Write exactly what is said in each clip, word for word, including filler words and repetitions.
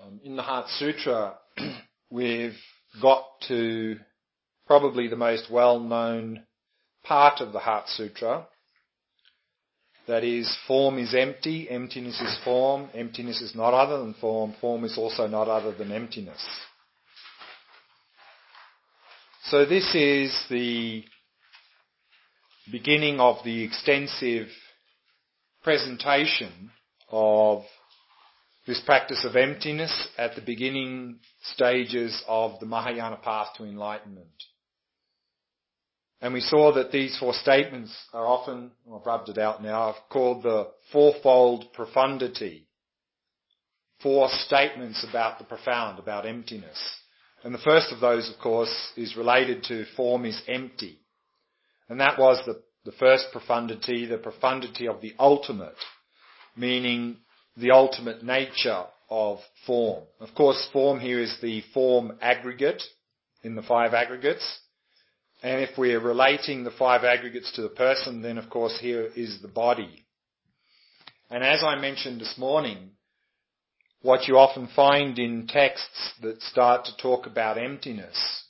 Um, in the Heart Sutra, we've got to probably the most well-known part of the Heart Sutra. That is, form is empty, emptiness is form, emptiness is not other than form, form is also not other than emptiness. So this is the beginning of the extensive presentation of this practice of emptiness at the beginning stages of the Mahayana path to enlightenment. And we saw that these four statements are often, well, I've rubbed it out now, I've called the fourfold profundity. Four statements about the profound, about emptiness. And the first of those, of course, is related to form is empty. And that was the, the first profundity, the profundity of the ultimate, meaning the ultimate nature of form. Of course, form here is the form aggregate in the five aggregates. And if we're relating the five aggregates to the person, then of course here is the body. And as I mentioned this morning, what you often find in texts that start to talk about emptiness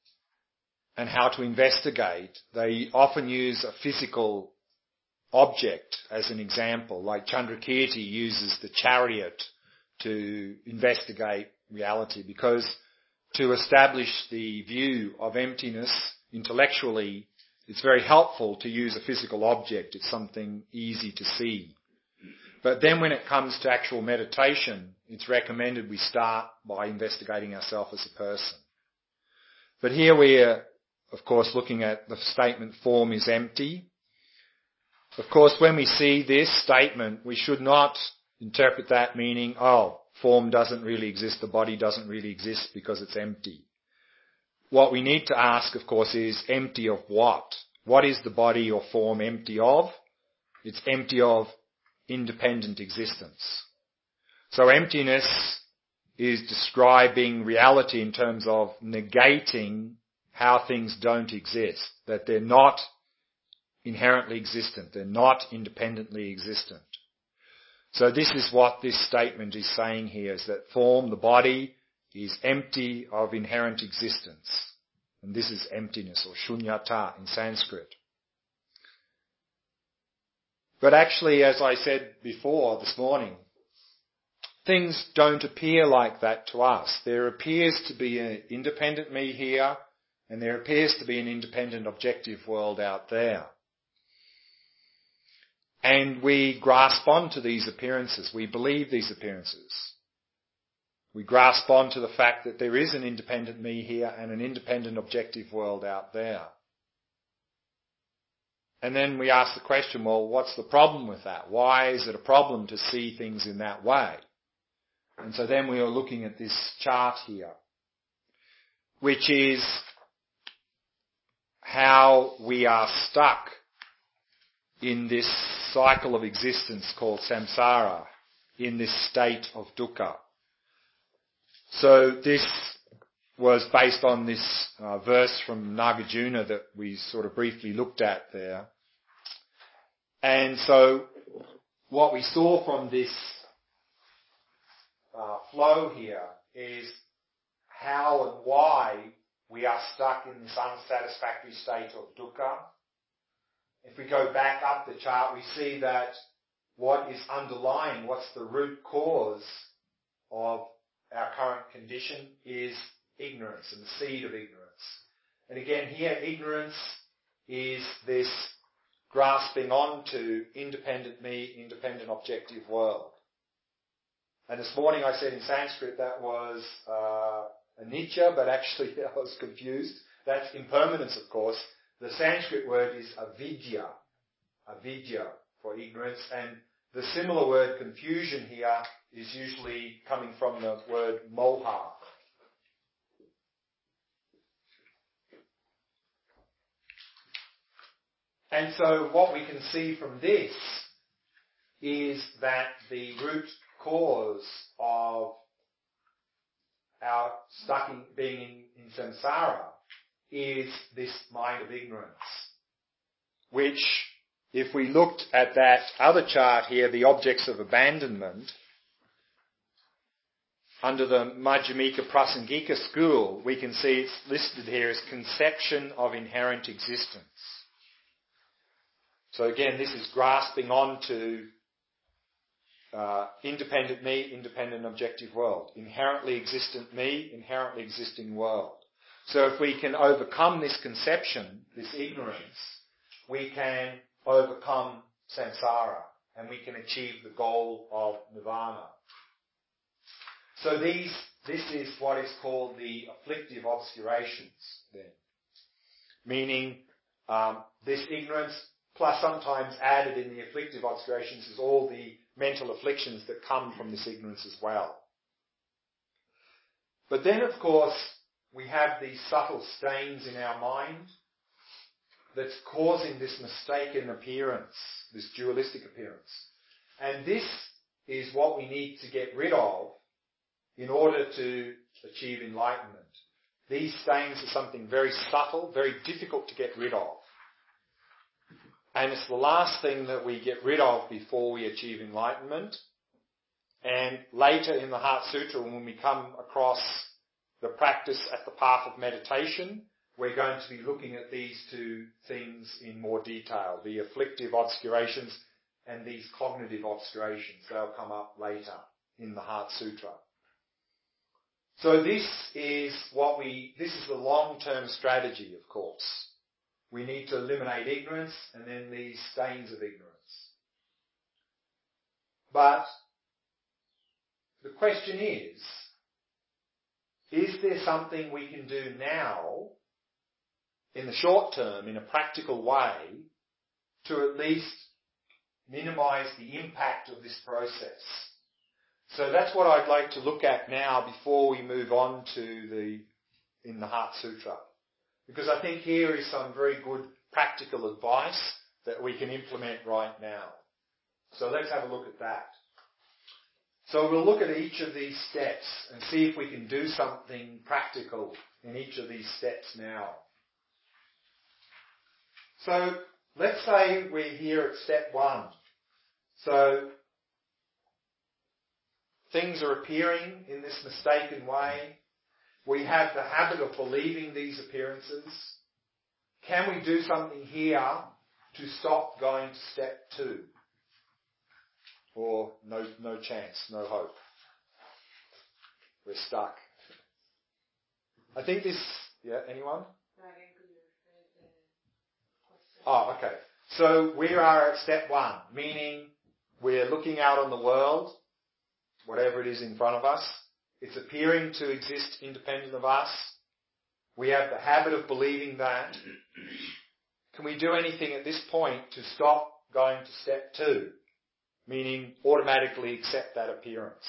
and how to investigate, they often use a physical object as an example, like Chandrakirti uses the chariot to investigate reality, because to establish the view of emptiness intellectually, it's very helpful to use a physical object. It's something easy to see. But then when it comes to actual meditation, it's recommended we start by investigating ourselves as a person. But here we're, of course, looking at the statement, form is empty. Of course, when we see this statement, we should not interpret that meaning, oh, form doesn't really exist, the body doesn't really exist because it's empty. What we need to ask, of course, is empty of what? What is the body or form empty of? It's empty of independent existence. So emptiness is describing reality in terms of negating how things don't exist, that they're not inherently existent, they're not independently existent. So this is what this statement is saying here, is that form, the body, is empty of inherent existence. And this is emptiness, or shunyata in Sanskrit. But actually, as I said before this morning, things don't appear like that to us. There appears to be an independent me here, and there appears to be an independent objective world out there. And we grasp onto these appearances. We believe these appearances. We grasp onto the fact that there is an independent me here and an independent objective world out there. And then we ask the question, well, what's the problem with that? Why is it a problem to see things in that way? And so then we are looking at this chart here, which is how we are stuck in this cycle of existence called samsara, in this state of dukkha. So this was based on this uh, verse from Nagarjuna that we sort of briefly looked at there. And so what we saw from this uh, flow here is how and why we are stuck in this unsatisfactory state of dukkha. If we go back up the chart, we see that what is underlying, what's the root cause of our current condition is ignorance and the seed of ignorance. And again, here ignorance is this grasping onto independent me, independent objective world. And this morning I said in Sanskrit that was uh, anicca, but actually I was confused. That's impermanence, of course. The Sanskrit word is avidya, avidya for ignorance, and the similar word confusion here is usually coming from the word moha. And so what we can see from this is that the root cause of our stuck in, being in, in samsara is this mind of ignorance, which, if we looked at that other chart here, the objects of abandonment, under the Madhyamika Prasangika school, we can see it's listed here as conception of inherent existence. So again, this is grasping onto uh, independent me, independent objective world. Inherently existent me, inherently existing world. So if we can overcome this conception, this ignorance, we can overcome samsara and we can achieve the goal of nirvana. So these, this is what is called the afflictive obscurations then. Meaning um, this ignorance, plus sometimes added in the afflictive obscurations, is all the mental afflictions that come from this ignorance as well. But then, of course, we have these subtle stains in our mind that's causing this mistaken appearance, this dualistic appearance. And this is what we need to get rid of in order to achieve enlightenment. These stains are something very subtle, very difficult to get rid of. And it's the last thing that we get rid of before we achieve enlightenment. And later in the Heart Sutra, when we come across the practice at the path of meditation, we're going to be looking at these two things in more detail, the afflictive obscurations and these cognitive obscurations. They'll come up later in the Heart Sutra. So this is what we, this is the long-term strategy, of course. We need to eliminate ignorance and then these stains of ignorance. But the question is, is there something we can do now, in the short term, in a practical way, to at least minimize the impact of this process? So that's what I'd like to look at now before we move on to the, in the Heart Sutra. Because I think here is some very good practical advice that we can implement right now. So let's have a look at that. So we'll look at each of these steps and see if we can do something practical in each of these steps now. So let's say we're here at step one. So things are appearing in this mistaken way. We have the habit of believing these appearances. Can we do something here to stop going to step two? Or no, no chance, no hope. We're stuck. I think this, yeah, anyone? Oh, okay. So we are at step one, meaning we're looking out on the world, whatever it is in front of us. It's appearing to exist independent of us. We have the habit of believing that. Can we do anything at this point to stop going to step two? Meaning automatically accept that appearance.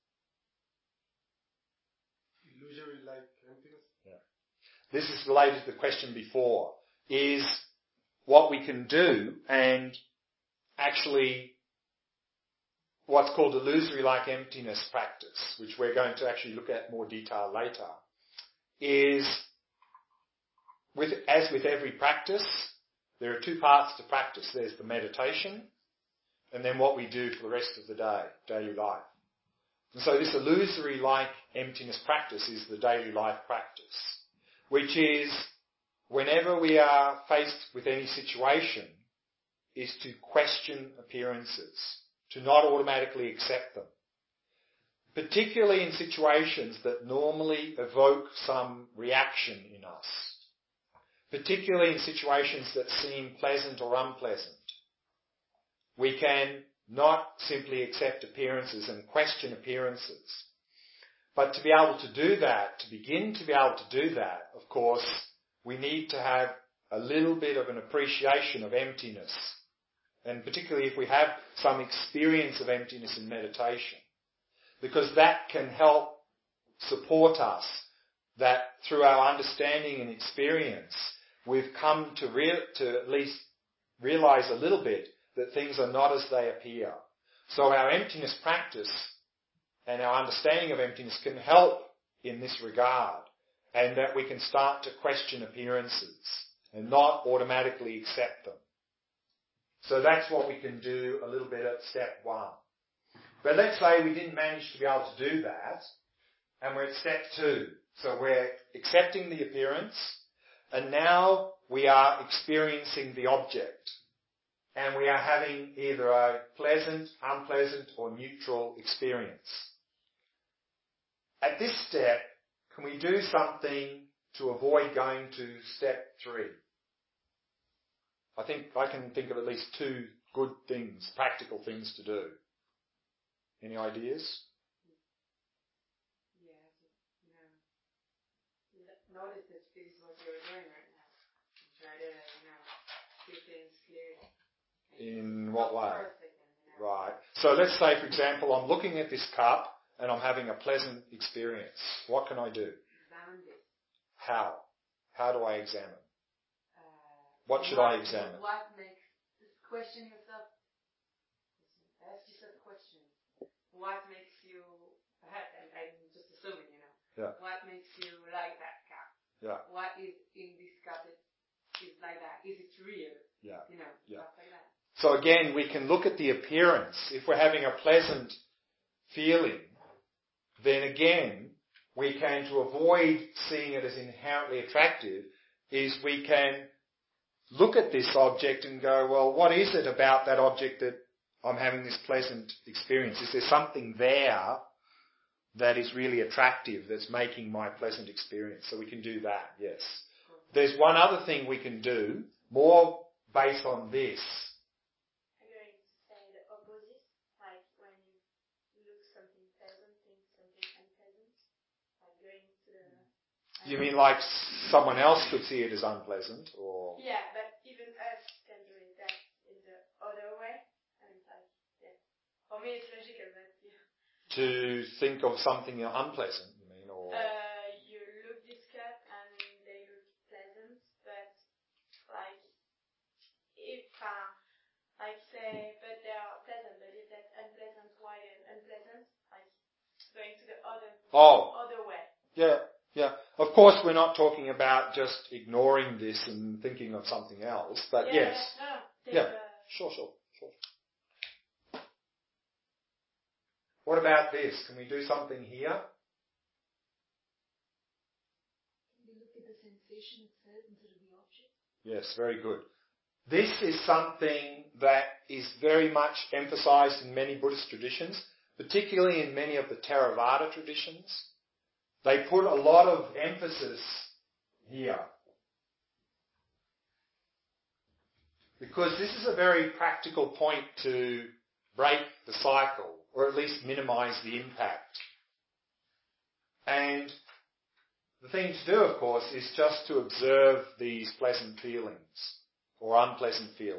Illusory like emptiness? Yeah. This is related to the question before. Is what we can do and actually what's called illusory like emptiness practice, which we're going to actually look at more detail later, is with, as with every practice, there are two parts to practice. There's the meditation and then what we do for the rest of the day, daily life. And so this illusory like emptiness practice is the daily life practice, which is whenever we are faced with any situation, is to question appearances, to not automatically accept them. Particularly in situations that normally evoke some reaction in us. Particularly in situations that seem pleasant or unpleasant. We can not simply accept appearances and question appearances. But to be able to do that, to begin to be able to do that, of course, we need to have a little bit of an appreciation of emptiness. And particularly if we have some experience of emptiness in meditation. Because that can help support us that through our understanding and experience, we've come to, rea- to at least realize a little bit that things are not as they appear. So our emptiness practice and our understanding of emptiness can help in this regard, and that we can start to question appearances and not automatically accept them. So that's what we can do a little bit at step one. But let's say we didn't manage to be able to do that. And we're at step two. So we're accepting the appearance, and now we are experiencing the object. And we are having either a pleasant, unpleasant, or neutral experience. At this step, can we do something to avoid going to step three? I think I can think of at least two good things, practical things to do. Any ideas? Yeah, you know, notice that this is what you're doing right now. Try to, you know, see things clearly. In what way? For a second, you know. Right. So let's say, for example, I'm looking at this cup and I'm having a pleasant experience. What can I do? Examine this. How? How do I examine? Uh, What should I examine? What makes, just question yourself, ask yourself a question. What makes you, and I'm just assuming, you know, Yeah. what makes you like that cup? Yeah. What is in this cup that is like that? Is it real? Yeah. You know, Yeah. stuff like that. So again, we can look at the appearance. If we're having a pleasant feeling, then again, we can, to avoid seeing it as inherently attractive, is we can look at this object and go, well, what is it about that object that I'm having this pleasant experience? Is there something there that is really attractive that's making my pleasant experience? So we can do that, yes. There's one other thing we can do, more based on this. I'm going to say the opposite, like when you look something pleasant, think something unpleasant, like going to the... You mean like someone else could see it as unpleasant, or? Yeah, but even us can do it that in the other way. And it's like, yeah. For me it's logical, but yeah. To think of something unpleasant, you mean, or? Uh, you look this cup and they look pleasant, but like, if, uh, like say, but they are pleasant, but if that's unpleasant, why unpleasant? Like, going to the other, Oh. other way. Yeah, yeah. Of course, we're not talking about just ignoring this and thinking of something else, but Yeah, yes. yeah, no, take, Yeah, uh, sure, sure, sure. What about this? Can we do something here? Can we look at the sensation itself instead of the object? Yes, very good. This is something that is very much emphasized in many Buddhist traditions, particularly in many of the Theravada traditions. They put a lot of emphasis here. Because this is a very practical point to break the cycle, or at least minimize the impact. And the thing to do, of course, is just to observe these pleasant feelings or unpleasant feelings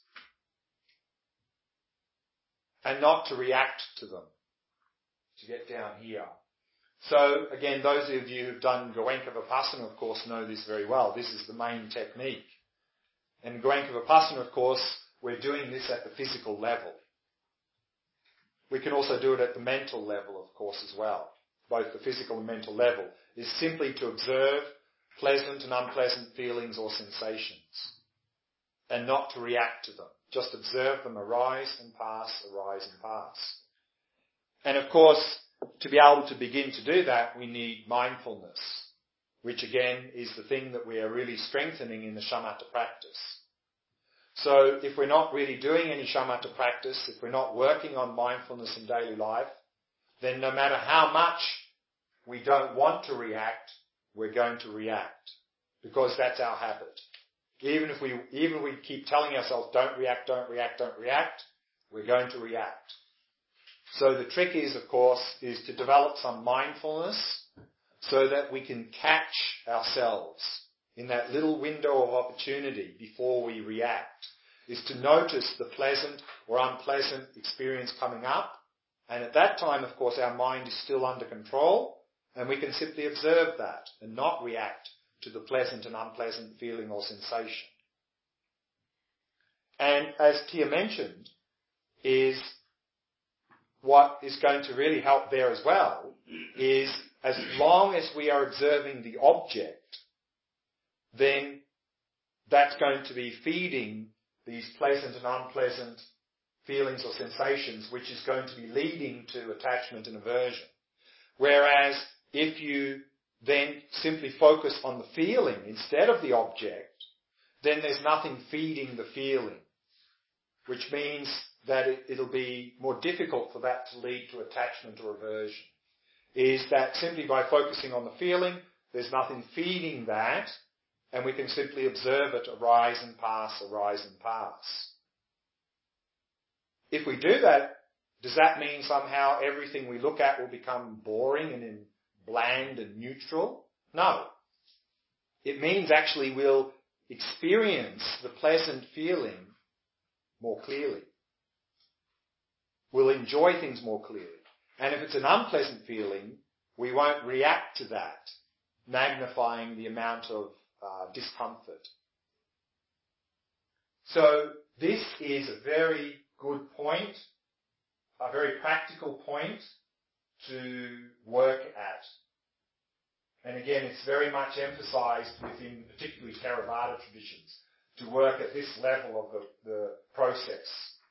and not to react to them, to get down here. So, again, those of you who've done Goenka Vipassana, of course, know this very well. This is the main technique. And in Goenka Vipassana, of course, we're doing this at the physical level. We can also do it at the mental level, of course, as well. Both the physical and mental level is simply to observe pleasant and unpleasant feelings or sensations and not to react to them. Just observe them arise and pass, arise and pass. And of course, to be able to begin to do that, we need mindfulness, which again is the thing that we are really strengthening in the shamatha practice. So if we're not really doing any shamatha practice, if we're not working on mindfulness in daily life, then no matter how much we don't want to react, we're going to react, because that's our habit. Even if we, even if we keep telling ourselves, don't react, don't react, don't react, we're going to react. So the trick is, of course, is to develop some mindfulness so that we can catch ourselves in that little window of opportunity before we react, is to notice the pleasant or unpleasant experience coming up. And at that time, of course, our mind is still under control, and we can simply observe that and not react to the pleasant and unpleasant feeling or sensation. And as Tia mentioned, is what is going to really help there as well is as long as we are observing the object, then that's going to be feeding these pleasant and unpleasant feelings or sensations, which is going to be leading to attachment and aversion. Whereas if you then simply focus on the feeling instead of the object, then there's nothing feeding the feeling, which means that it, it'll be more difficult for that to lead to attachment or aversion. Is that simply by focusing on the feeling, there's nothing feeding that, and we can simply observe it arise and pass, arise and pass. If we do that, does that mean somehow everything we look at will become boring and in bland and neutral? No. It means actually we'll experience the pleasant feeling more clearly. We'll enjoy things more clearly. And if it's an unpleasant feeling, we won't react to that, magnifying the amount of uh, discomfort. So this is a very good point, a very practical point to work at. And again, it's very much emphasized within particularly Theravada traditions to work at this level of the, the process.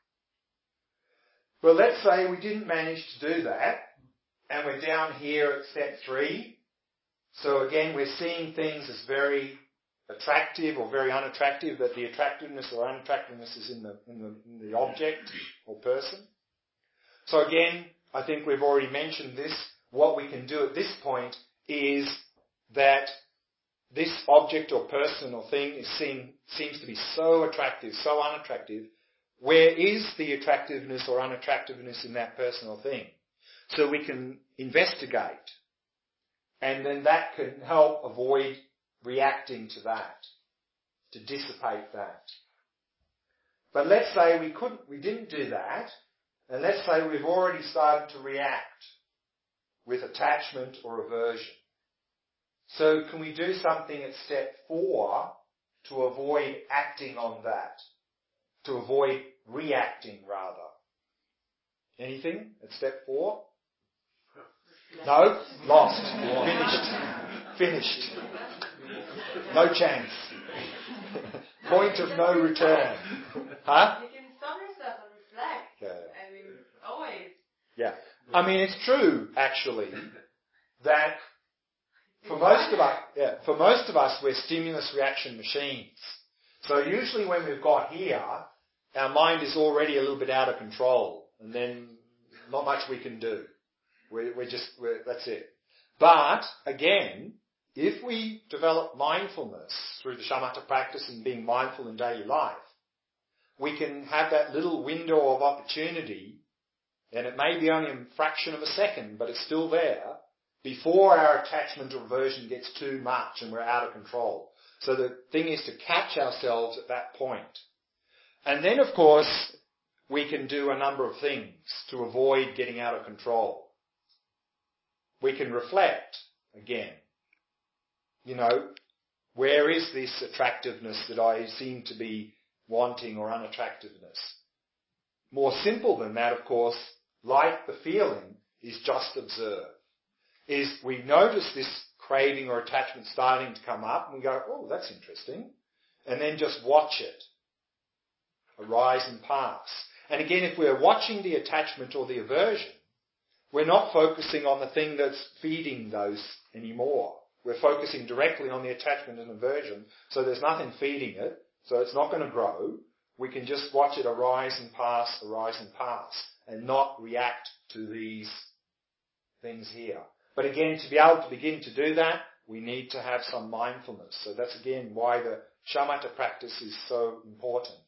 But let's say we didn't manage to do that, and we're down here at step three. So again, we're seeing things as very attractive or very unattractive, but the attractiveness or unattractiveness is in the, in the, in the object or person. So again, I think we've already mentioned this. What we can do at this point is that this object or person or thing is seen, seems to be so attractive, so unattractive. Where is the attractiveness or unattractiveness in that person or thing? So we can investigate, and then that can help avoid reacting to that, to dissipate that. But let's say we couldn't, we didn't do that, and let's say we've already started to react with attachment or aversion. So can we do something at step four to avoid acting on that? To avoid reacting, rather. Anything at step four? No? Lost. Finished. Finished. No chance. Point of no return. Huh? You can stop yourself and reflect. Yeah. I mean, always. Yeah. I mean, it's true, actually, that for most of us, yeah, for most of us, we're stimulus reaction machines. So usually when we've got here, our mind is already a little bit out of control, and then not much we can do. We're, we're just, we're, that's it. But, again, if we develop mindfulness through the shamatha practice and being mindful in daily life, we can have that little window of opportunity, and it may be only a fraction of a second, but it's still there, before our attachment or aversion gets too much and we're out of control. So the thing is to catch ourselves at that point. And then, of course, we can do a number of things to avoid getting out of control. We can reflect, again. You know, where is this attractiveness that I seem to be wanting or unattractiveness? More simple than that, of course, like the feeling, is just observe. Is we notice this craving or attachment starting to come up and we go, oh, that's interesting. And then just watch it arise and pass. And again, if we're watching the attachment or the aversion, we're not focusing on the thing that's feeding those anymore. We're focusing directly on the attachment and aversion, so there's nothing feeding it, so it's not going to grow. We can just watch it arise and pass, arise and pass, and not react to these things here. But again, to be able to begin to do that, we need to have some mindfulness. So that's again why the shamatha practice is so important.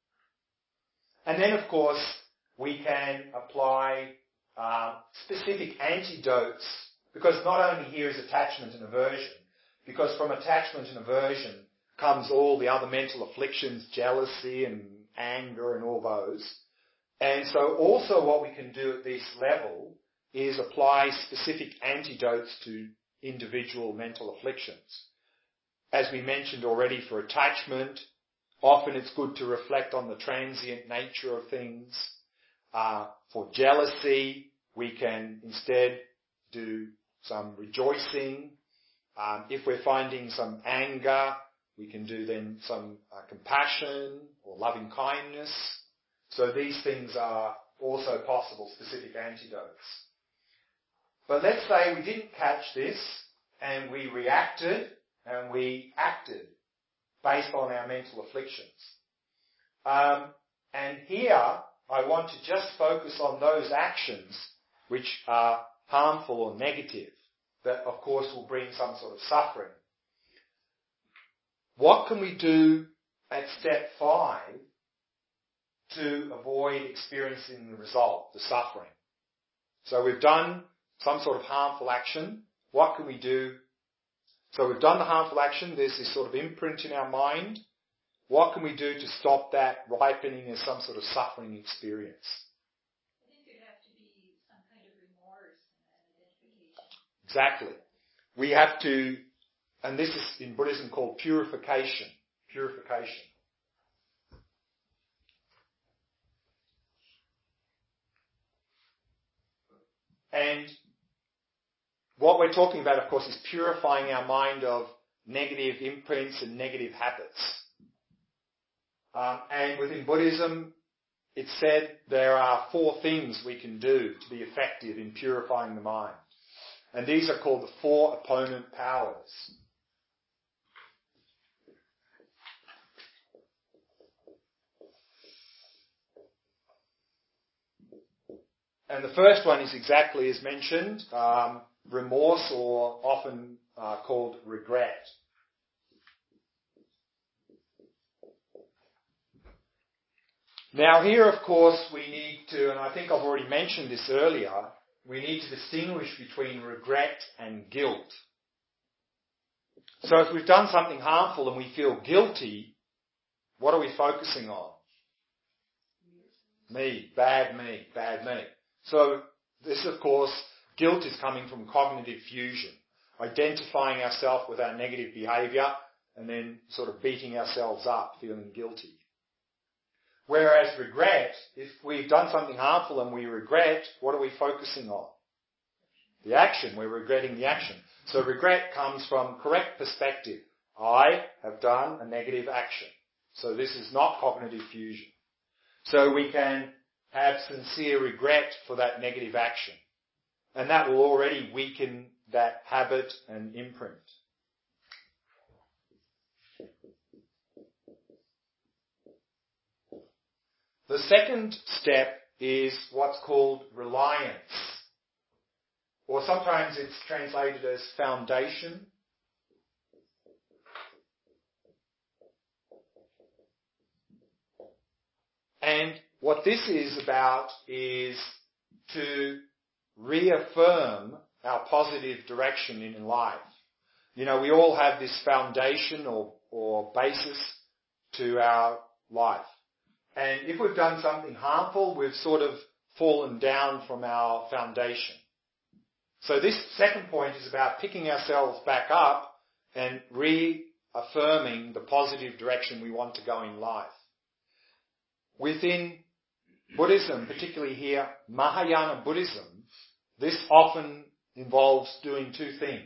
And then, of course, we can apply uh, specific antidotes, because not only here is attachment and aversion, because from attachment and aversion comes all the other mental afflictions, jealousy and anger and all those. And so also what we can do at this level is apply specific antidotes to individual mental afflictions. As we mentioned already, for attachment, often it's good to reflect on the transient nature of things. Uh, for jealousy, we can instead do some rejoicing. Um, if we're finding some anger, we can do then some uh, compassion or loving kindness. So these things are also possible, specific antidotes. But let's say we didn't catch this and we reacted and we acted based on our mental afflictions. Um, and here I want to just focus on those actions which are harmful or negative, that of course will bring some sort of suffering. What can we do at step five to avoid experiencing the result, the suffering? So we've done some sort of harmful action. What can we do? So we've done the harmful action. There's this sort of imprint in our mind. What can we do to stop that ripening as some sort of suffering experience? I think there'd have to be some kind of remorse and identification. Exactly. We have to, and this is in Buddhism called purification. Purification. And what we're talking about, of course, is purifying our mind of negative imprints and negative habits. Um, and within Buddhism, it's said there are four things we can do to be effective in purifying the mind. And these are called the four opponent powers. And the first one is exactly as mentioned, um, remorse, or often uh, called regret. Now here, of course, we need to, and I think I've already mentioned this earlier, we need to distinguish between regret and guilt. So if we've done something harmful and we feel guilty, what are we focusing on? Me, bad me, bad me. So this, of course, guilt is coming from cognitive fusion, identifying ourselves with our negative behaviour and then sort of beating ourselves up, feeling guilty. Whereas regret, if we've done something harmful and we regret, what are we focusing on? The action. We're regretting the action. So regret comes from correct perspective. I have done a negative action. So this is not cognitive fusion. So we can have sincere regret for that negative action. And that will already weaken that habit and imprint. The second step is what's called reliance. Or sometimes it's translated as foundation. And what this is about is to reaffirm our positive direction in life. You know, we all have this foundation or, or basis to our life. And if we've done something harmful, we've sort of fallen down from our foundation. So this second point is about picking ourselves back up and reaffirming the positive direction we want to go in life. Within Buddhism, particularly here, Mahayana Buddhism, this often involves doing two things.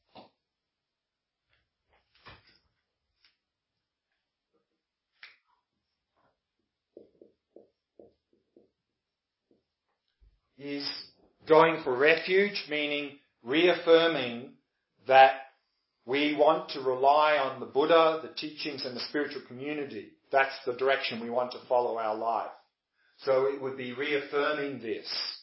Is going for refuge, meaning reaffirming that we want to rely on the Buddha, the teachings and the spiritual community. That's the direction we want to follow our life. So it would be reaffirming this.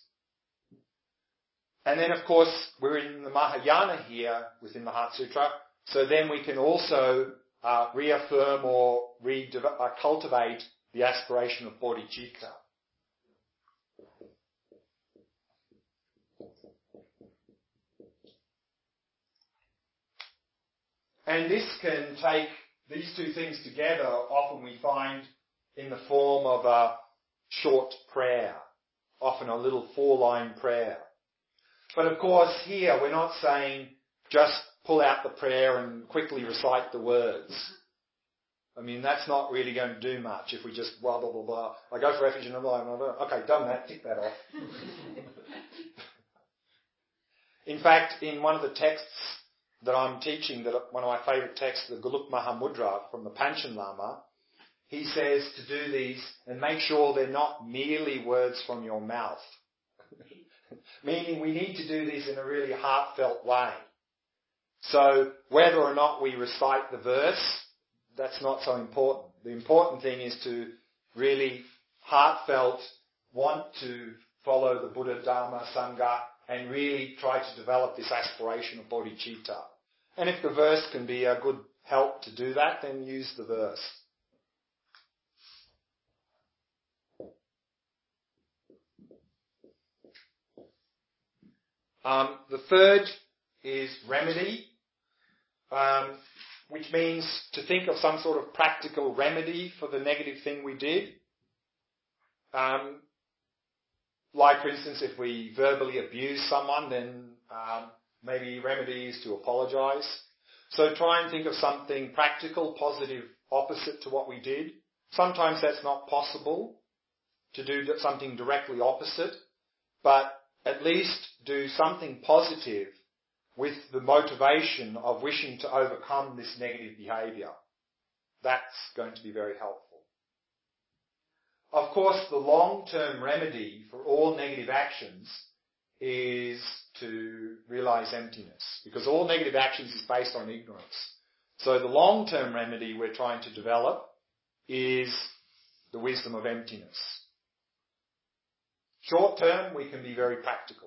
And then, of course, we're in the Mahayana here within the Heart Sutra, so then we can also uh, reaffirm or re- uh, cultivate the aspiration of bodhicitta. And this can take these two things together, often we find in the form of a short prayer, often a little four-line prayer. But of course here we're not saying just pull out the prayer and quickly recite the words. I mean, that's not really going to do much if we just blah, blah, blah, blah. I go for refuge and blah, blah, blah. Okay, done that, tick that off. In fact, in one of the texts that I'm teaching, that one of my favourite texts, the Golok Mahamudra from the Panchen Lama, he says to do these and make sure they're not merely words from your mouth. meaning we need to do this in a really heartfelt way. So whether or not we recite the verse, that's not so important. The important thing is to really heartfelt want to follow the Buddha, Dharma, Sangha and really try to develop this aspiration of bodhicitta. And if the verse can be a good help to do that, then use the verse. Um, the third is remedy, um, which means to think of some sort of practical remedy for the negative thing we did. Um, like, for instance, if we verbally abuse someone, then um, maybe remedy is to apologise. So try and think of something practical, positive, opposite to what we did. Sometimes that's not possible to do something directly opposite, but at least do something positive with the motivation of wishing to overcome this negative behaviour. That's going to be very helpful. Of course, the long-term remedy for all negative actions is to realise emptiness, because all negative actions is based on ignorance. So the long-term remedy we're trying to develop is the wisdom of emptiness. Short-term, we can be very practical.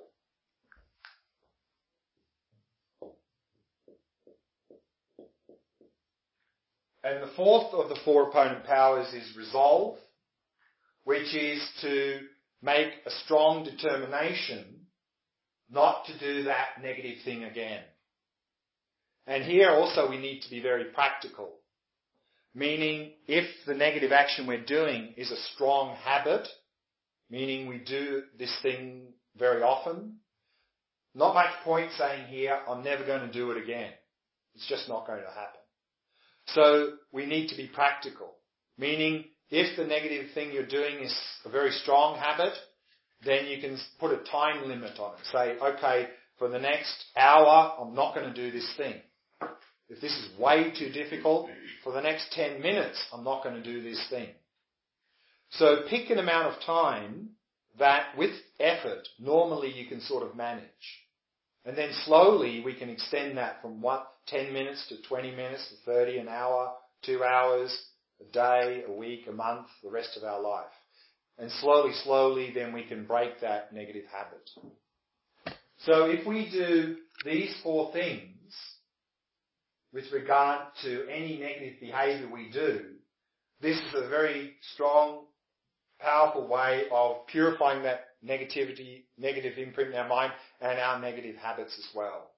And the fourth of the four opponent powers is resolve, which is to make a strong determination not to do that negative thing again. And here also we need to be very practical, meaning if the negative action we're doing is a strong habit, meaning we do this thing very often, not much point saying here, I'm never going to do it again. It's just not going to happen. So we need to be practical, meaning if the negative thing you're doing is a very strong habit, then you can put a time limit on it. Say, okay, for the next hour, I'm not going to do this thing. If this is way too difficult, for the next ten minutes, I'm not going to do this thing. So pick an amount of time that, with effort, normally you can sort of manage. And then slowly we can extend that from what, ten minutes to twenty minutes to thirty, an hour, two hours, a day, a week, a month, the rest of our life. And slowly, slowly, then we can break that negative habit. So if we do these four things with regard to any negative behaviour we do, this is a very strong, powerful way of purifying that negativity, negative imprint in our mind and our negative habits as well.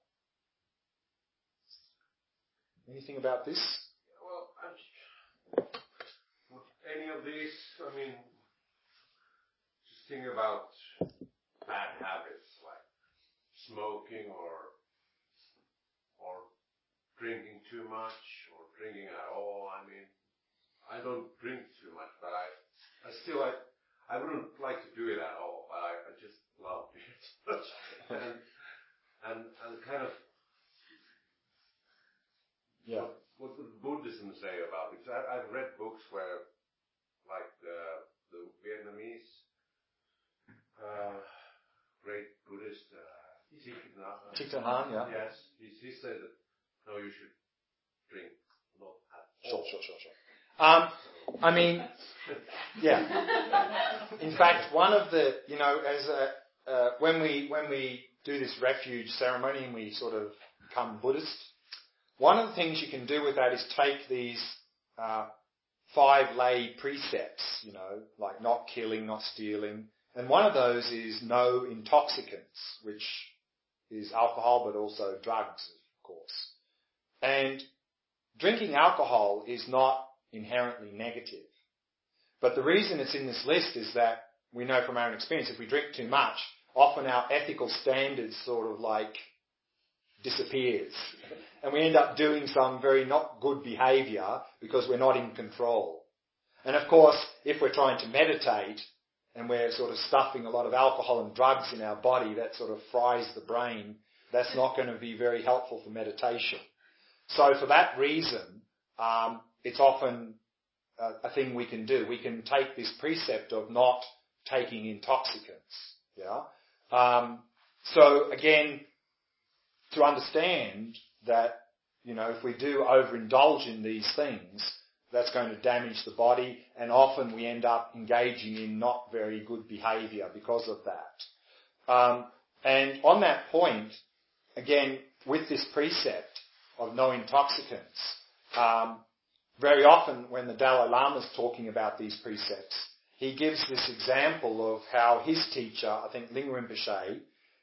Anything about this? Well, I'm, any of these, I mean, just think about bad habits like smoking or or drinking too much or drinking at all. I mean, I don't drink too much, but I, I still, I, I wouldn't like to do it at all. But I, I just love it, and and and kind of. Yeah. What, what does Buddhism say about it? Because I, I've read books where, like the, the Vietnamese uh, great Buddhist uh, Thich Nhat Hanh, yeah. Yes, he, he said that no, you should drink, not at Sure, all. sure, sure, sure. Um, I mean, yeah. In fact, one of the, you know, as a, uh, when we when we do this refuge ceremony and we sort of become Buddhist, one of the things you can do with that is take these uh, five lay precepts, you know, like not killing, not stealing. And one of those is no intoxicants, which is alcohol, but also drugs, of course. And drinking alcohol is not inherently negative. But the reason it's in this list is that we know from our own experience, if we drink too much, often our ethical standards sort of like disappears. And we end up doing some very not good behaviour because we're not in control. And of course, if we're trying to meditate and we're sort of stuffing a lot of alcohol and drugs in our body, that sort of fries the brain. That's not going to be very helpful for meditation. So for that reason, um, it's often a, a thing we can do. We can take this precept of not taking intoxicants, yeah, um, so again, to understand that, you know, if we do overindulge in these things, that's going to damage the body, and often we end up engaging in not very good behaviour because of that. Um, and on that point, again, with this precept of no intoxicants, um, very often when the Dalai Lama is talking about these precepts, he gives this example of how his teacher, I think Ling Rinpoche,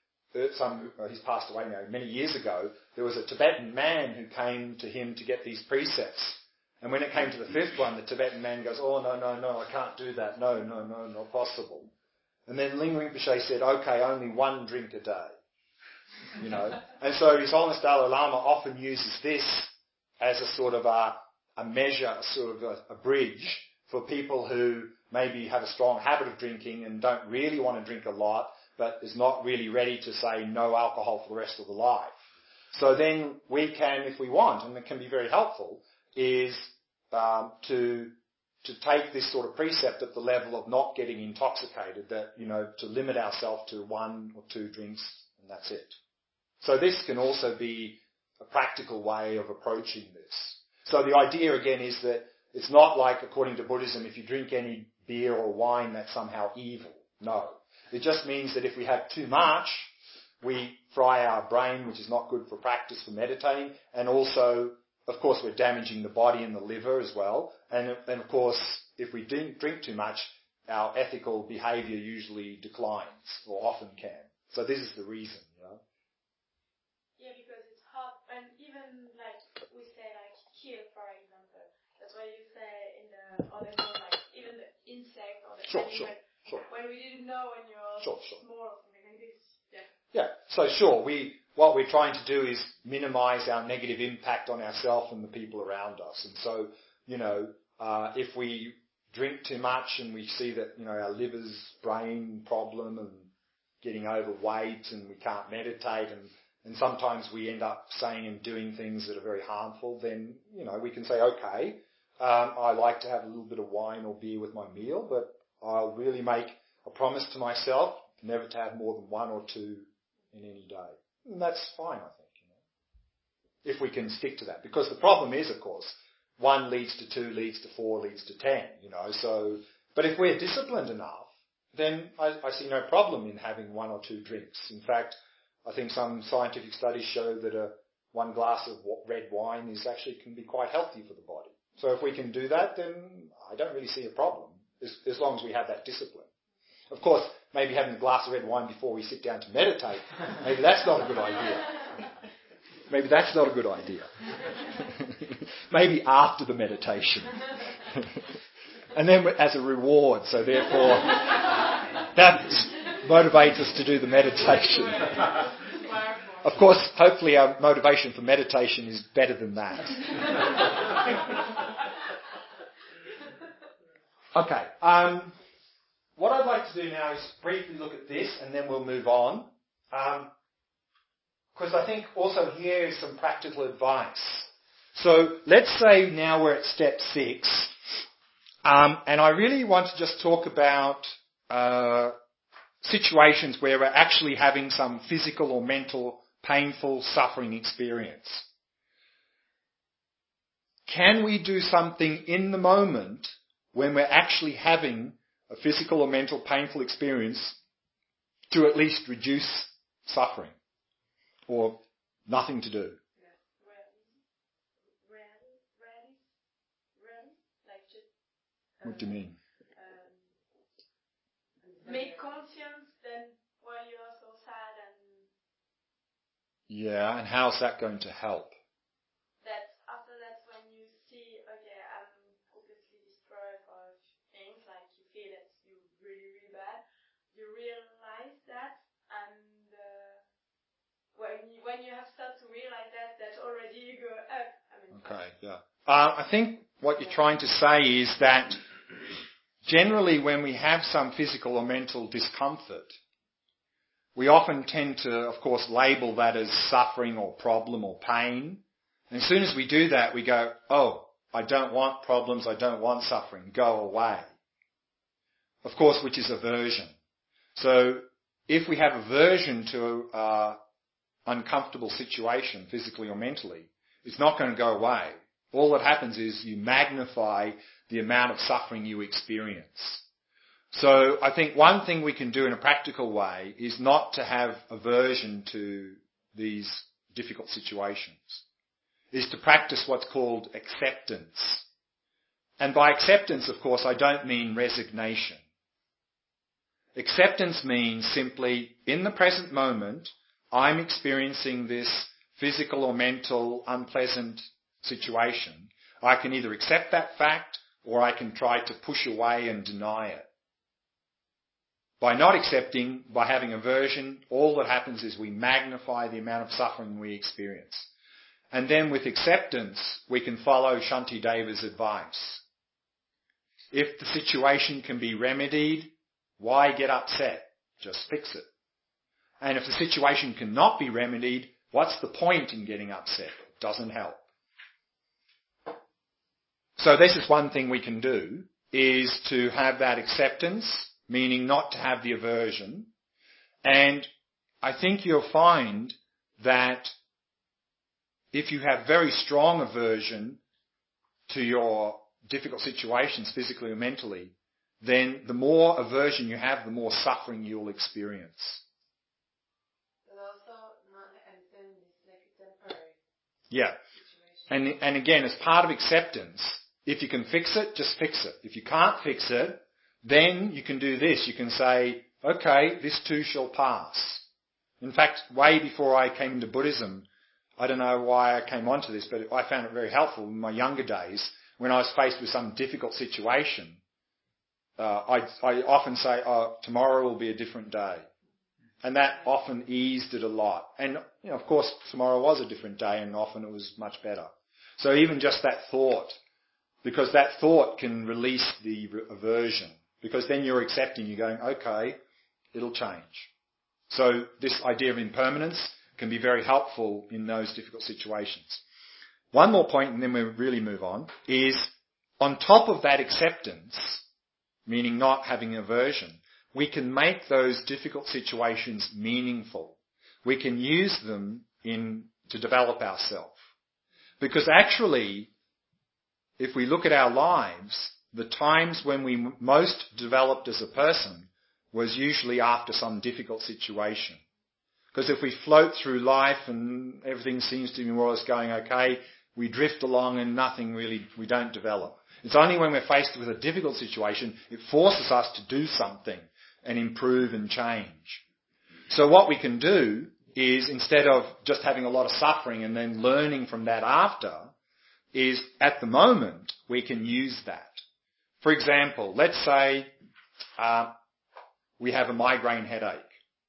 some, uh, he's passed away now, many years ago, there was a Tibetan man who came to him to get these precepts. And when it came to the fifth one, the Tibetan man goes, oh, no, no, no, I can't do that. No, no, no, not possible. And then Ling Rinpoche said, okay, only one drink a day. You know. And so His Holiness Dalai Lama often uses this as a sort of a, a measure, sort of a, a bridge for people who maybe have a strong habit of drinking and don't really want to drink a lot, but is not really ready to say no alcohol for the rest of the life. So then we can, if we want, and it can be very helpful, is um, to to take this sort of precept at the level of not getting intoxicated, that, you know, to limit ourselves to one or two drinks and that's it. So this can also be a practical way of approaching this. So the idea again is that it's not like, according to Buddhism, if you drink any beer or wine, that's somehow evil. No. It just means that if we have too much, we fry our brain, which is not good for practice for meditating, and also, of course, we're damaging the body and the liver as well. And, and of course, if we drink, drink too much, our ethical behaviour usually declines, or often can. So this is the reason, you know. Yeah, because it's hard, and even like we say, like kill, for example. That's why you say in the other one, like even the insect or the sure, animal. Sure, sure. When we didn't know when you're sure, sure. small or something like this. Yeah. Yeah. So sure, we what we're trying to do is minimise our negative impact on ourselves and the people around us. And so, you know, uh, if we drink too much and we see that, you know, our liver's brain problem and getting overweight and we can't meditate, and, and sometimes we end up saying and doing things that are very harmful, then, you know, we can say, okay, um, I like to have a little bit of wine or beer with my meal, but I'll really make a promise to myself never to have more than one or two in any day. And that's fine, I think, you know, if we can stick to that. Because the problem is, of course, one leads to two, leads to four, leads to ten, you know. So, but if we're disciplined enough, then I, I see no problem in having one or two drinks. In fact, I think some scientific studies show that a one glass of red wine is actually can be quite healthy for the body. So if we can do that, then I don't really see a problem, as, as long as we have that discipline. Of course, maybe having a glass of red wine before we sit down to meditate, maybe that's not a good idea. Maybe that's not a good idea. Maybe after the meditation. And then as a reward, so therefore that motivates us to do the meditation. Of course, hopefully our motivation for meditation is better than that. Okay. Um, what I'd like to do now is briefly look at this, and then we'll move on. Um, because I think also here is some practical advice. So let's say now we're at step six, um, and I really want to just talk about uh, situations where we're actually having some physical or mental painful suffering experience. Can we do something in the moment when we're actually having a physical or mental painful experience to at least reduce suffering? Or nothing to do? What do you mean? Um, make conscience then while you are so sad and... Yeah, and how's that going to help? That after that when you see, okay, I'm completely destroyed or things like you feel that you really, really bad, you realize that, and uh, when you, when you have started to realize that, that already you go up. I mean, okay, yeah. Uh, I think what you're trying to say is that generally when we have some physical or mental discomfort, we often tend to, of course, label that as suffering or problem or pain. And as soon as we do that, we go, oh, I don't want problems, I don't want suffering, go away. Of course, which is aversion. So if we have aversion to an uncomfortable situation, physically or mentally, it's not going to go away. All that happens is you magnify the amount of suffering you experience. So I think one thing we can do in a practical way is not to have aversion to these difficult situations, is to practice what's called acceptance. And by acceptance, of course, I don't mean resignation. Acceptance means simply, in the present moment, I'm experiencing this physical or mental unpleasant situation. I can either accept that fact or I can try to push away and deny it. By not accepting, by having aversion, all that happens is we magnify the amount of suffering we experience. And then with acceptance, we can follow Shantideva's advice. If the situation can be remedied, why get upset? Just fix it. And if the situation cannot be remedied, what's the point in getting upset? It doesn't help. So this is one thing we can do, is to have that acceptance, meaning not to have the aversion. And I think you'll find that if you have very strong aversion to your difficult situations, physically or mentally, then the more aversion you have, the more suffering you'll experience. But also, not understanding this like a temporary Yeah. situation. And, and again, as part of acceptance, if you can fix it, just fix it. If you can't fix it, then you can do this. You can say, okay, this too shall pass. In fact, way before I came into Buddhism, I don't know why I came onto this, but I found it very helpful in my younger days when I was faced with some difficult situation. Uh, I, I often say, oh, tomorrow will be a different day. And that often eased it a lot. And, you know, of course, tomorrow was a different day and often it was much better. So even just that thought, because that thought can release the aversion. Because then you're accepting, you're going, okay, it'll change. So this idea of impermanence can be very helpful in those difficult situations. One more point, and then we'll really move on, is on top of that acceptance, meaning not having aversion, we can make those difficult situations meaningful. We can use them in to develop ourselves. Because actually, if we look at our lives, the times when we most developed as a person was usually after some difficult situation. Because if we float through life and everything seems to be more or less going okay, we drift along and nothing really, we don't develop. It's only when we're faced with a difficult situation, it forces us to do something and improve and change. So what we can do is, instead of just having a lot of suffering and then learning from that after, is at the moment we can use that. For example, let's say uh, we have a migraine headache.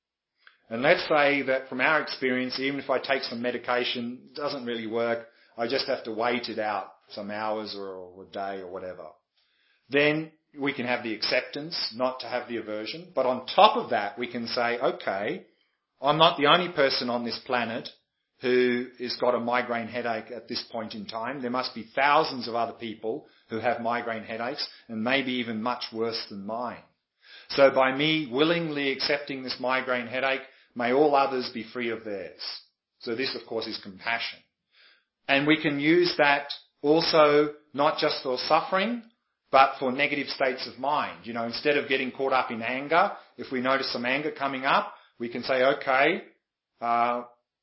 And let's say that from our experience, even if I take some medication, it doesn't really work. I just have to wait it out some hours or, or a day or whatever. Then we can have the acceptance, not to have the aversion. But on top of that, we can say, okay, I'm not the only person on this planet who has got a migraine headache at this point in time. There must be thousands of other people who have migraine headaches, and maybe even much worse than mine. So by me willingly accepting this migraine headache, may all others be free of theirs. So this, of course, is compassion. And we can use that also not just for suffering, but for negative states of mind. You know, instead of getting caught up in anger, if we notice some anger coming up, we can say, okay, uh,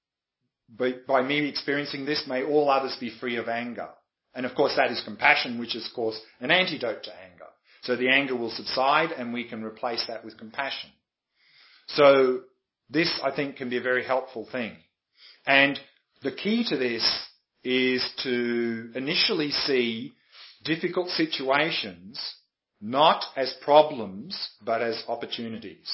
by, by me experiencing this, may all others be free of anger. And of course that is compassion, which is of course an antidote to anger. So the anger will subside and we can replace that with compassion. So this, I think, can be a very helpful thing. And the key to this is to initially see difficult situations not as problems, but as opportunities.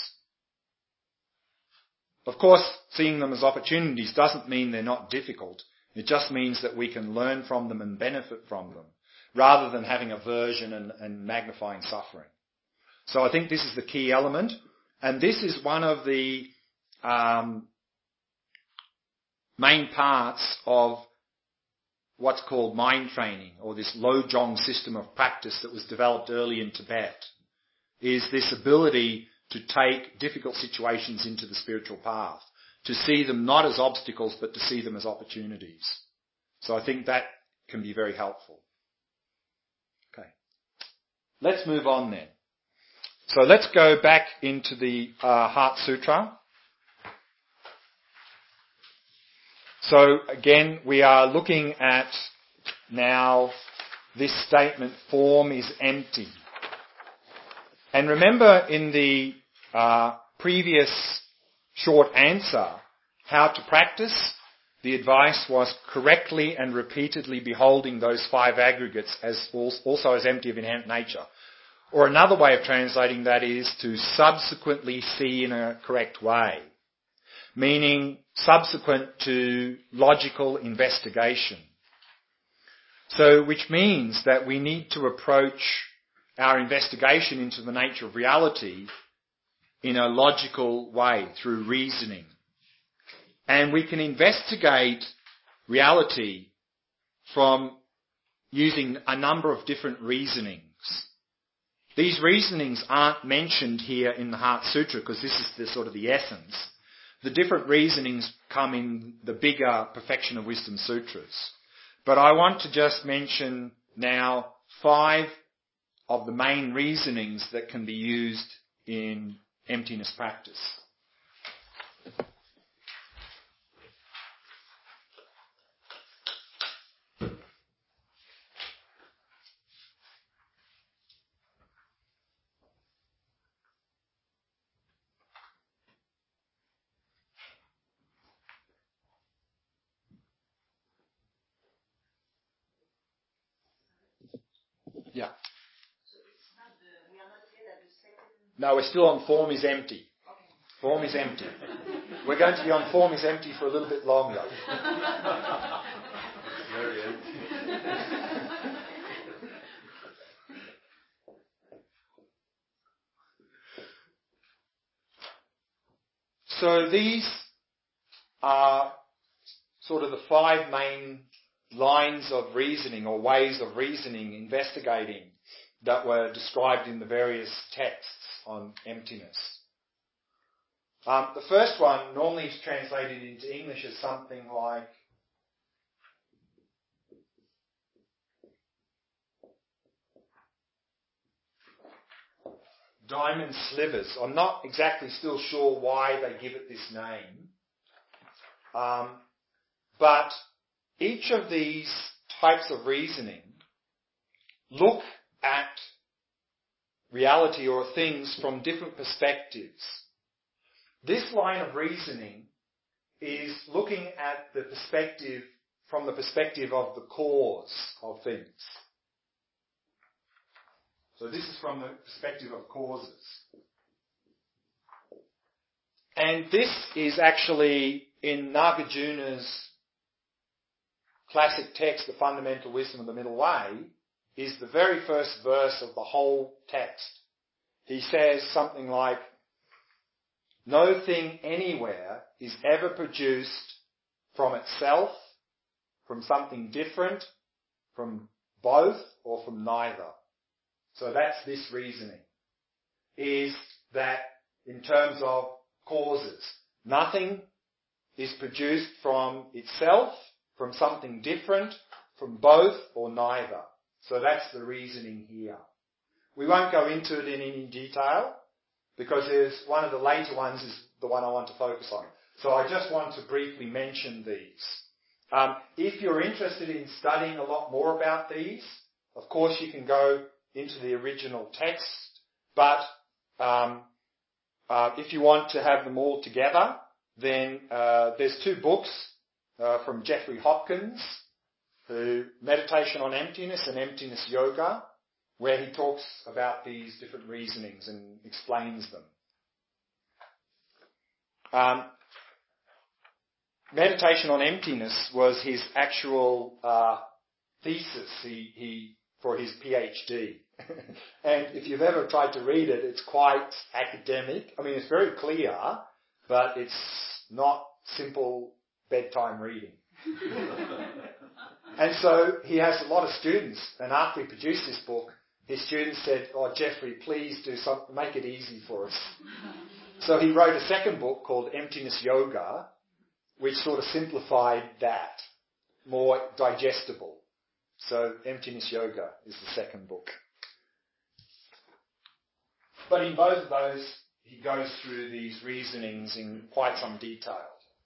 Of course, seeing them as opportunities doesn't mean they're not difficult. It just means that we can learn from them and benefit from them, rather than having aversion and, and magnifying suffering. So I think this is the key element, and this is one of the um, main parts of what's called mind training, or this Lojong system of practice that was developed early in Tibet, is this ability to take difficult situations into the spiritual path, to see them not as obstacles, but to see them as opportunities. So I think that can be very helpful. Okay. Let's move on then. So let's go back into the uh, Heart Sutra. So again, we are looking at now this statement, form is empty. And remember in the uh, previous short answer, how to practice, the advice was correctly and repeatedly beholding those five aggregates as also as empty of inherent nature. Or another way of translating that is to subsequently see in a correct way, meaning subsequent to logical investigation. So, which means that we need to approach our investigation into the nature of reality in a logical way, through reasoning. And we can investigate reality from using a number of different reasonings. These reasonings aren't mentioned here in the Heart Sutra because this is the sort of the essence. The different reasonings come in the bigger Perfection of Wisdom Sutras. But I want to just mention now five of the main reasonings that can be used in emptiness practice. Yeah. So it's not the, we are not yet at the second. No, we're still on form is empty. Okay. Form is empty. We're going to be on form is empty for a little bit longer. Very empty. So these are sort of the five main lines of reasoning or ways of reasoning, investigating, that were described in the various texts on emptiness. Um, the first one normally is translated into English as something like diamond slivers. I'm not exactly still sure why they give it this name. Um, but each of these types of reasoning look at reality or things from different perspectives. This line of reasoning is looking at the perspective from the perspective of the cause of things. So this is from the perspective of causes. And this is actually in Nagarjuna's classic text, The Fundamental Wisdom of the Middle Way, is the very first verse of the whole text. He says something like, no thing anywhere is ever produced from itself, from something different, from both, or from neither. So that's this reasoning, is that in terms of causes, nothing is produced from itself, from something different, from both, or neither. So that's the reasoning here. We won't go into it in any detail, because there's one of the later ones is the one I want to focus on. So I just want to briefly mention these. Um, if you're interested in studying a lot more about these, of course you can go into the original text, but um, uh, if you want to have them all together, then uh, there's two books uh, from Jeffrey Hopkins, who Meditation on Emptiness and Emptiness Yoga, where he talks about these different reasonings and explains them. Um, Meditation on Emptiness was his actual uh, thesis he, he for his PhD. And if you've ever tried to read it, it's quite academic. I mean, it's very clear, but it's not simple bedtime reading. And so he has a lot of students, and after he produced this book, his students said, "Oh, Jeffrey, please do something, make it easy for us." So he wrote a second book called Emptiness Yoga, which sort of simplified that, more digestible. So Emptiness Yoga is the second book. But in both of those, he goes through these reasonings in quite some detail.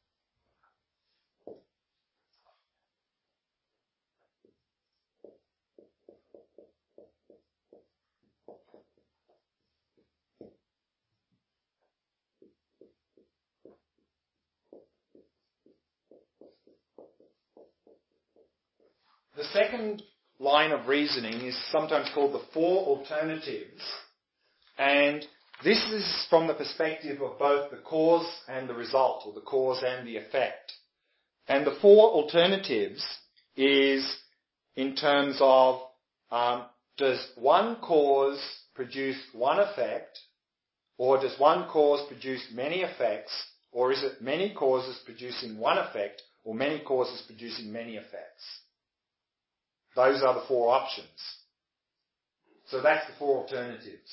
The second line of reasoning is sometimes called the four alternatives, and this is from the perspective of both the cause and the result, or the cause and the effect. And the four alternatives is in terms of, um, does one cause produce one effect, or does one cause produce many effects, or is it many causes producing one effect, or many causes producing many effects? Those are the four options. So that's the four alternatives.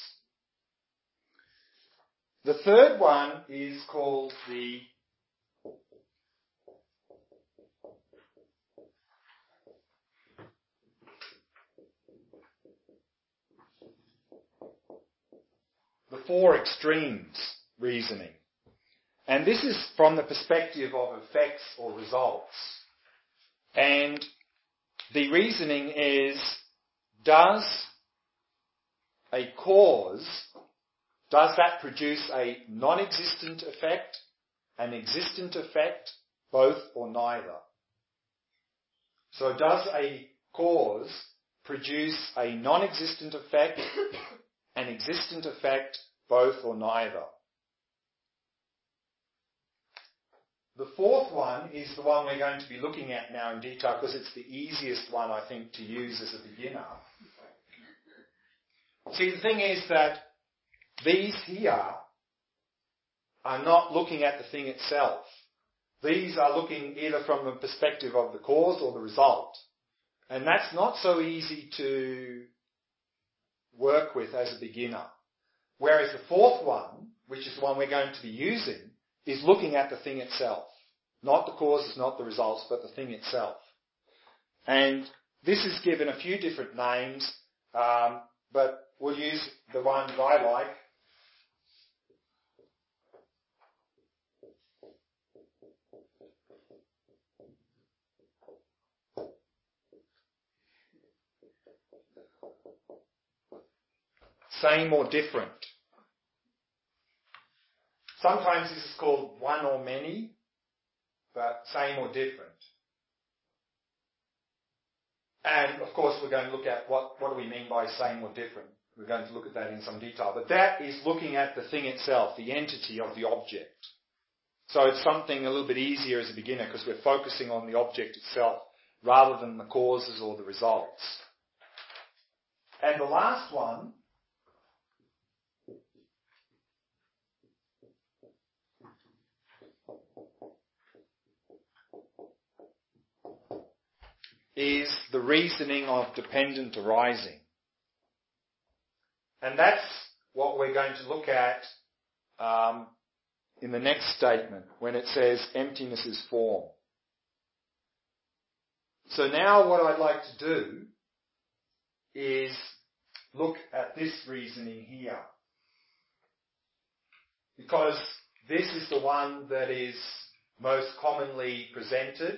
The third one is called the the four extremes reasoning. And this is from the perspective of effects or results. And the reasoning is, does a cause, does that produce a non-existent effect, an existent effect, both or neither? So does a cause produce a non-existent effect, an existent effect, both or neither? The fourth one is the one we're going to be looking at now in detail because it's the easiest one, I think, to use as a beginner. See, the thing is that these here are not looking at the thing itself. These are looking either from the perspective of the cause or the result. And that's not so easy to work with as a beginner. Whereas the fourth one, which is the one we're going to be using, is looking at the thing itself. Not the causes, not the results, but the thing itself. And this is given a few different names, um, but we'll use the one that I like. Same or different. Sometimes this is called one or many, but same or different. And of course we're going to look at what, what do we mean by same or different. We're going to look at that in some detail. But that is looking at the thing itself, the entity of the object. So it's something a little bit easier as a beginner because we're focusing on the object itself rather than the causes or the results. And the last one is the reasoning of dependent arising. And that's what we're going to look at um, in the next statement when it says emptiness is form. So now what I'd like to do is look at this reasoning here. Because this is the one that is most commonly presented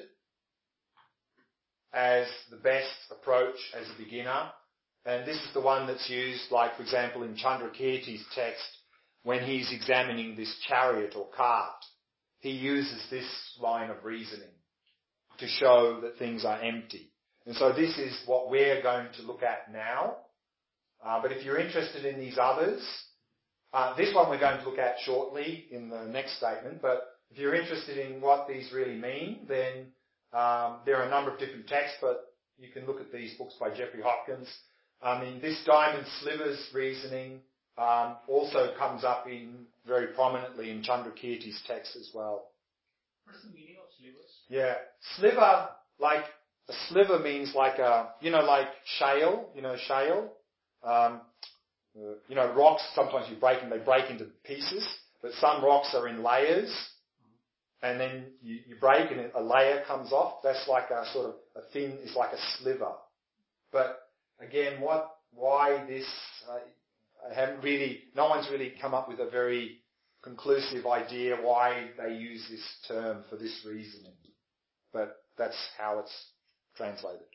as the best approach as a beginner. And this is the one that's used, like, for example, in Chandrakirti's text, when he's examining this chariot or cart. He uses this line of reasoning to show that things are empty. And so this is what we're going to look at now. Uh, but if you're interested in these others, uh, this one we're going to look at shortly in the next statement. But if you're interested in what these really mean, then um, there are a number of different texts, but you can look at these books by Jeffrey Hopkins. I mean, this diamond slivers reasoning um, also comes up in very prominently in Chandrakirti's text as well. What's the meaning of slivers? Yeah, sliver, like a sliver means like a, you know, like shale, you know, shale. Um, uh, you know, rocks, sometimes you break them, they break into pieces, but some rocks are in layers, and then you, you break and a layer comes off. That's like a sort of, a thin, is like a sliver. But again, what, why this, uh, I haven't really, no one's really come up with a very conclusive idea why they use this term for this reasoning. But that's how it's translated.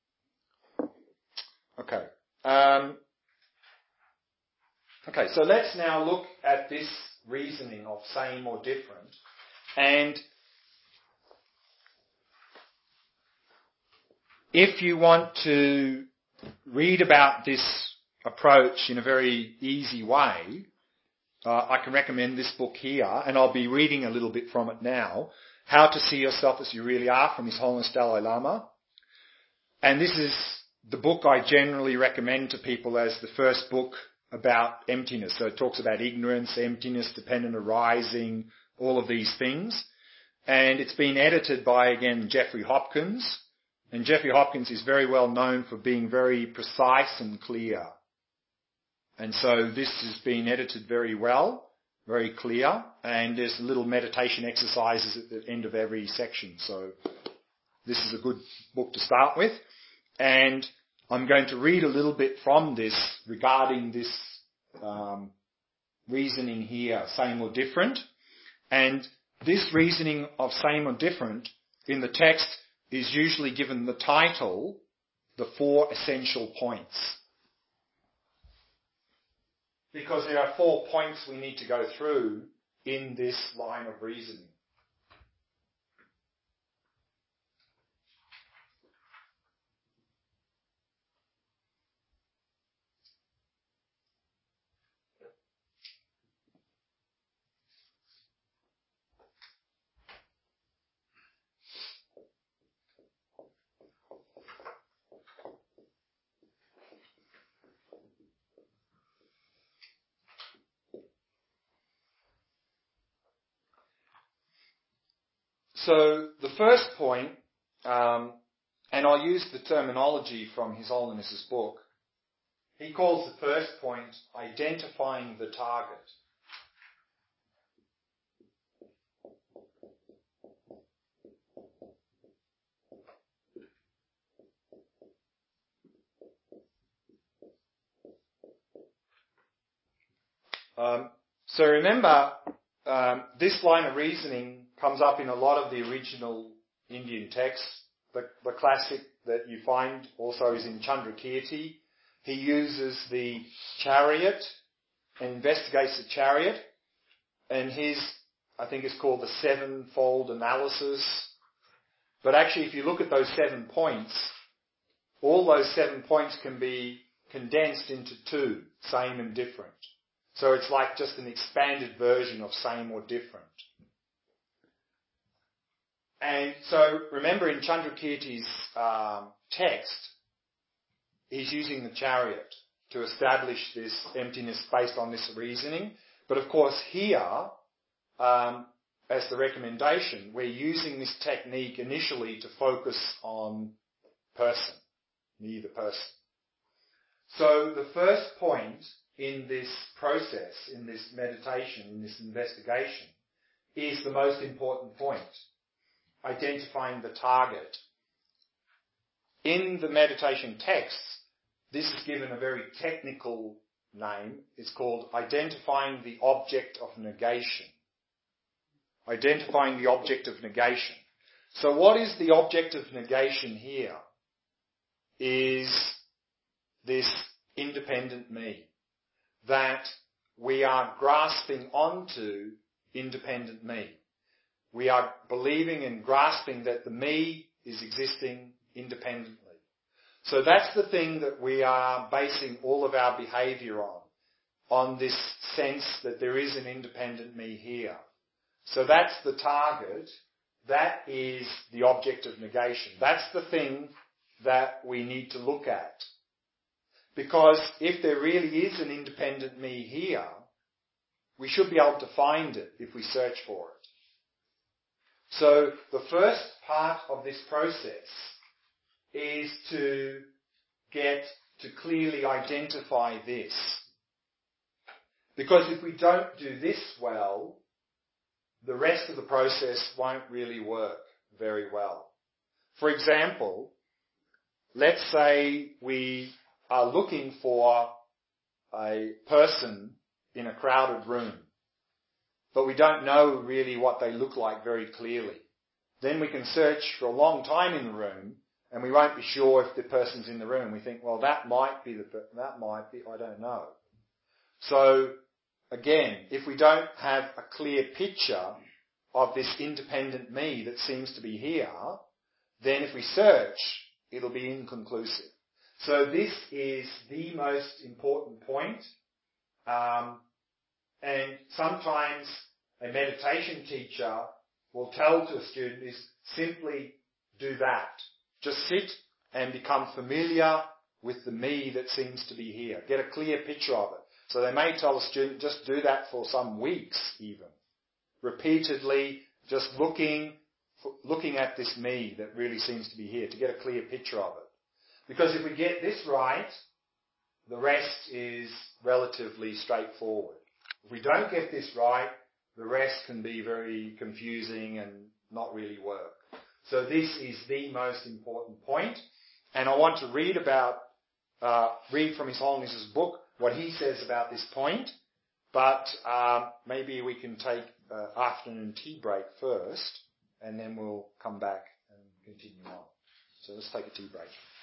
Okay. Um, okay, so let's now look at this reasoning of same or different. And if you want to read about this approach in a very easy way, uh, I can recommend this book here, and I'll be reading a little bit from it now, How to See Yourself as You Really Are, from His Holiness Dalai Lama. And this is the book I generally recommend to people as the first book about emptiness. So it talks about ignorance, emptiness, dependent arising, all of these things. And it's been edited by, again, Jeffrey Hopkins. And Jeffrey Hopkins is very well known for being very precise and clear. And so this has been edited very well, very clear. And there's little meditation exercises at the end of every section. So this is a good book to start with. And I'm going to read a little bit from this regarding this um, reasoning here, same or different. And this reasoning of same or different in the text is usually given the title, The Four Essential Points. Because there are four points we need to go through in this line of reasoning. So the first point, um, and I'll use the terminology from His Holiness's book, he calls the first point identifying the target. Um, so remember, um, this line of reasoning comes up in a lot of the original Indian texts. The, the classic that you find also is in Chandrakirti. He uses the chariot and investigates the chariot. And his, I think it's called the sevenfold analysis. But actually, if you look at those seven points, all those seven points can be condensed into two, same and different. So it's like just an expanded version of same or different. And so remember in Chandrakirti's um, text, he's using the chariot to establish this emptiness based on this reasoning. But of course here, um, as the recommendation, we're using this technique initially to focus on person, me the person. So the first point in this process, in this meditation, in this investigation, is the most important point. Identifying the target. In the meditation texts, this is given a very technical name. It's called identifying the object of negation. Identifying the object of negation. So what is the object of negation here? Is this independent me. That we are grasping onto independent me. We are believing and grasping that the me is existing independently. So that's the thing that we are basing all of our behaviour on, on this sense that there is an independent me here. So that's the target. That is the object of negation. That's the thing that we need to look at. Because if there really is an independent me here, we should be able to find it if we search for it. So the first part of this process is to get to clearly identify this. Because if we don't do this well, the rest of the process won't really work very well. For example, let's say we are looking for a person in a crowded room, but we don't know really what they look like very clearly. Then we can search for a long time in the room, and we won't be sure if the person's in the room. We think, well, that might be the per- that might be, I don't know. So, again, if we don't have a clear picture of this independent me that seems to be here, then if we search, it'll be inconclusive. So this is the most important point. Um, and sometimes a meditation teacher will tell to a student is simply do that. Just sit and become familiar with the me that seems to be here. Get a clear picture of it. So they may tell a student just do that for some weeks even. Repeatedly, just looking, looking at this me that really seems to be here to get a clear picture of it. Because if we get this right, the rest is relatively straightforward. If we don't get this right, the rest can be very confusing and not really work. So this is the most important point. And I want to read about, uh, read from His Holiness's book what he says about this point. But um, maybe we can take uh, afternoon tea break first, and then we'll come back and continue on. So let's take a tea break.